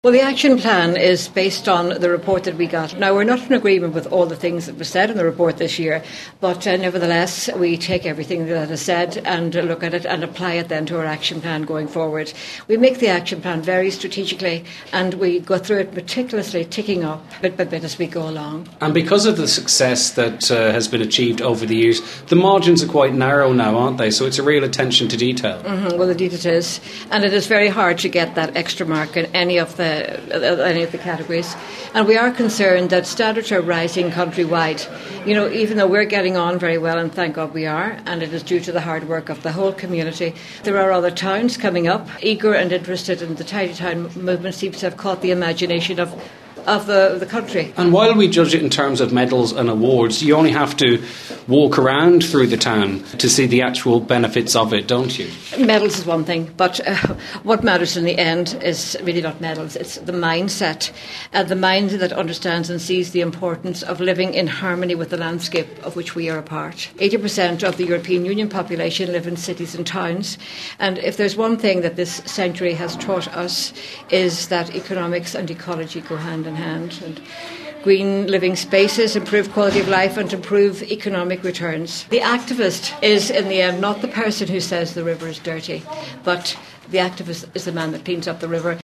Well, the action plan is based on the report that we got. Now, we're not in agreement with all the things that were said in the report this year, but nevertheless, we take everything that is said and look at it and apply it then to our action plan going forward. We make the action plan very strategically and we go through it meticulously, ticking up bit by bit as we go along. And because of the success that has been achieved over the years, the margins are quite narrow now, aren't they? So it's a real attention to detail. Well, indeed it is. And it is very hard to get that extra mark in any of the categories, and we are concerned that standards are rising countrywide. You know, even though we're getting on very well, and thank God we are, and it is due to the hard work of the whole community, there are other towns coming up eager and interested, and the tidy town movement seems to have caught the imagination of the country. And while we judge it in terms of medals and awards, you only have to walk around through the town to see the actual benefits of it, don't you? Medals is one thing, but what matters in the end is really not medals, it's the mindset, the mind that understands and sees the importance of living in harmony with the landscape of which we are a part. 80% of the European Union population live in cities and towns, and if there's one thing that this century has taught us is that economics and ecology go hand in hand, and green living spaces improve quality of life and improve economic returns. The activist is in the end not the person who says the river is dirty, but the activist is the man that cleans up the river.